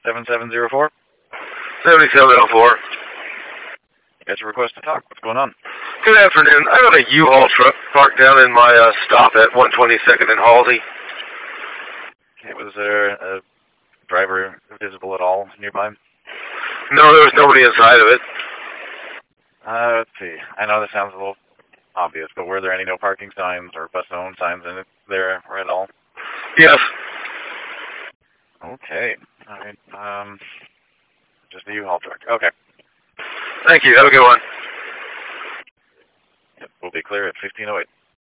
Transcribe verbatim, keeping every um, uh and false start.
seven seven zero four. seventy-seven oh four. Got your request to talk. What's going on? Good afternoon. I got a U-Haul truck parked down in my uh, stop at one twenty-second and Halsey. Okay, was there a driver visible at all nearby? No, there was nobody inside of it. Uh, let's see. I know this sounds a little obvious, but were there any no parking signs or bus zone signs in it there or at all? Yes. Okay. All right. Um, just a U-Haul truck. Okay. Thank you. Have a good one. Yep, we'll be clear at fifteen oh eight.